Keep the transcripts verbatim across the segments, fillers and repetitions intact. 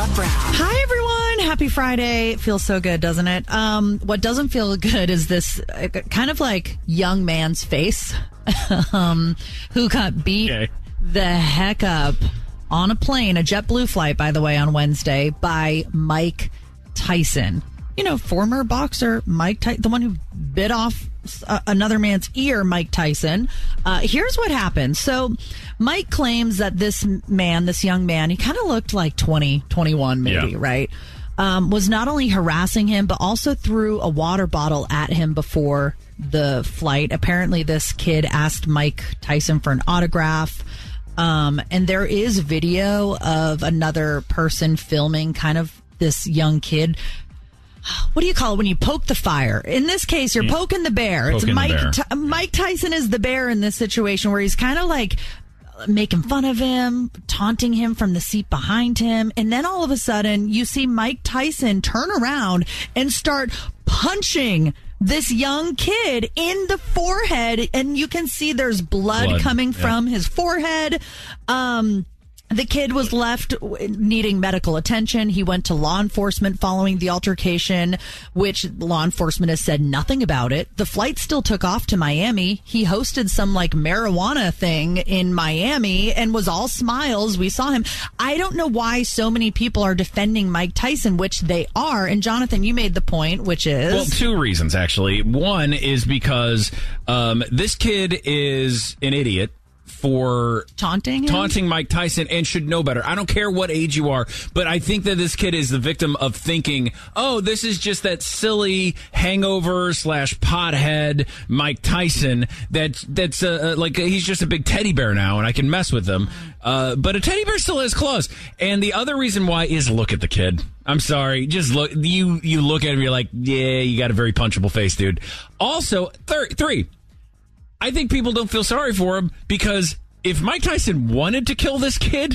Carla Brown. Hi, everyone. Happy Friday. It feels so good, doesn't it? Um, what doesn't feel good is this uh, kind of like young man's face um, who got beat okay. the heck up on a plane, a JetBlue flight, by the way, on Wednesday by Mike Tyson. You know, former boxer Mike Tyson, the one who bit off uh, another man's ear, Mike Tyson. Uh, here's what happened. So Mike claims that this man, this young man, he kind of looked like twenty, twenty-one maybe, yeah. right? Um, was not only harassing him, but also threw a water bottle at him before the flight. Apparently, this kid asked Mike Tyson for an autograph. Um, and there is video of another person filming kind of this young kid. What do you call it when you poke the fire? In this case, you're poking the bear. It's Poking Mike. the bear. T- Mike Tyson is the bear in this situation where he's kind of like making fun of him, taunting him from the seat behind him. And then all of a sudden you see Mike Tyson turn around and start punching this young kid in the forehead. And you can see there's blood, blood. coming yeah. from his forehead. Um, The kid was left needing medical attention. He went to law enforcement following the altercation, which law enforcement has said nothing about it. The flight still took off to Miami. He hosted some like marijuana thing in Miami and was all smiles. We saw him. I don't know why so many people are defending Mike Tyson, which they are. And Jonathan, you made the point, which is... Well, two reasons, actually. One is because um, this kid is an idiot. For taunting him? taunting Mike Tyson and should know better. I don't care what age you are, but I think that this kid is the victim of thinking, oh, this is just that silly hangover slash pothead Mike Tyson that that's uh, like he's just a big teddy bear now and I can mess with him. Uh, but a teddy bear still has claws. And the other reason why is look at the kid. I'm sorry. Just look. You you look at him, you're like, yeah, you got a very punchable face, dude. Also, thir- three. I think people don't feel sorry for him because if Mike Tyson wanted to kill this kid,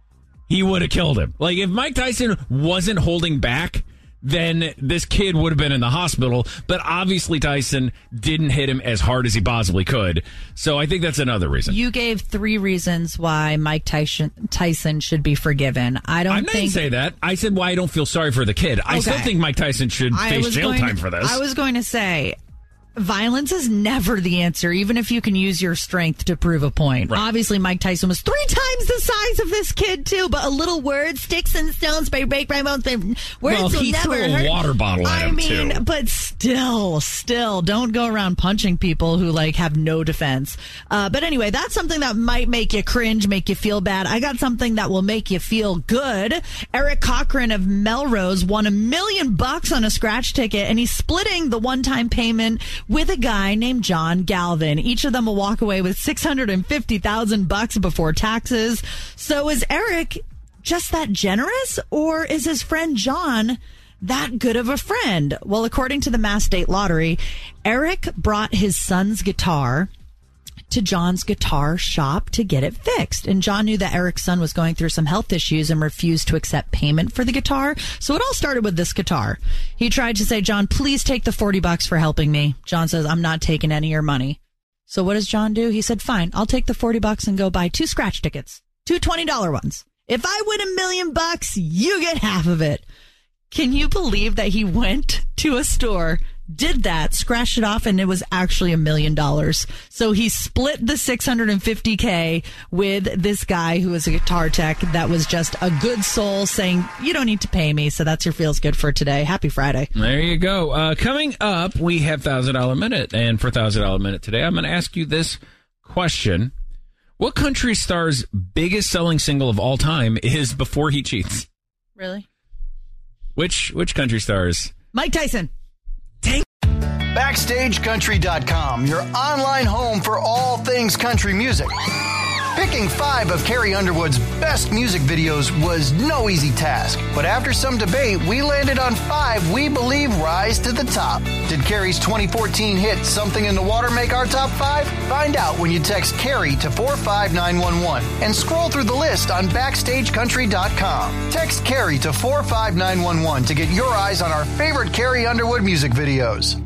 he would have killed him. Like, if Mike Tyson wasn't holding back, then this kid would have been in the hospital. But obviously Tyson didn't hit him as hard as he possibly could. So I think that's another reason. You gave three reasons why Mike Tyson Tyson should be forgiven. I don't I think... didn't say that. I said why I don't feel sorry for the kid. I Okay. still think Mike Tyson should I face was jail going time to- for this. I was going to say... Violence is never the answer, even if you can use your strength to prove a point. Right. Obviously, Mike Tyson was three times the size of this kid, too, but a little word, sticks and stones, may break my bones. Words well, will he never threw a hurt. water bottle at I him, mean, too. but still, still, don't go around punching people who, like, have no defense. Uh, but anyway, that's something that might make you cringe, make you feel bad. I got something that will make you feel good. Eric Cochran of Melrose won a million bucks on a scratch ticket, and he's splitting the one-time payment with a guy named John Galvin. Each of them will walk away with six hundred fifty thousand bucks before taxes. So is Eric just that generous, or is his friend John that good of a friend? Well, according to the Mass State Lottery, Eric brought his son's guitar to John's guitar shop to get it fixed. And John knew that Eric's son was going through some health issues and refused to accept payment for the guitar. So it all started with this guitar. He tried to say, John, please take the forty bucks for helping me. John says, I'm not taking any of your money. So what does John do? He said, fine, I'll take the forty bucks and go buy two scratch tickets, two twenty dollar ones. If I win a million bucks, you get half of it. Can you believe that he went to a store, did that, scratched it off, and it was actually a million dollars? So he split the six hundred fifty K with this guy who was a guitar tech that was just a good soul saying, you don't need to pay me. So that's your Feels Good for today. Happy Friday. There you go. Uh, coming up, we have one thousand dollars Minute. And for one thousand dollars Minute today, I'm going to ask you this question. What country star's biggest selling single of all time is Before He Cheats? Really? Which which country stars? Mike Tyson. Backstage Country dot com, your online home for all things country music. Picking five of Carrie Underwood's best music videos was no easy task, but after some debate, we landed on five we believe rise to the top. Did Carrie's twenty fourteen hit Something in the Water make our top five? Find out when you text Carrie to four five nine one one and scroll through the list on Backstage Country dot com. Text Carrie to four five nine one one to get your eyes on our favorite Carrie Underwood music videos.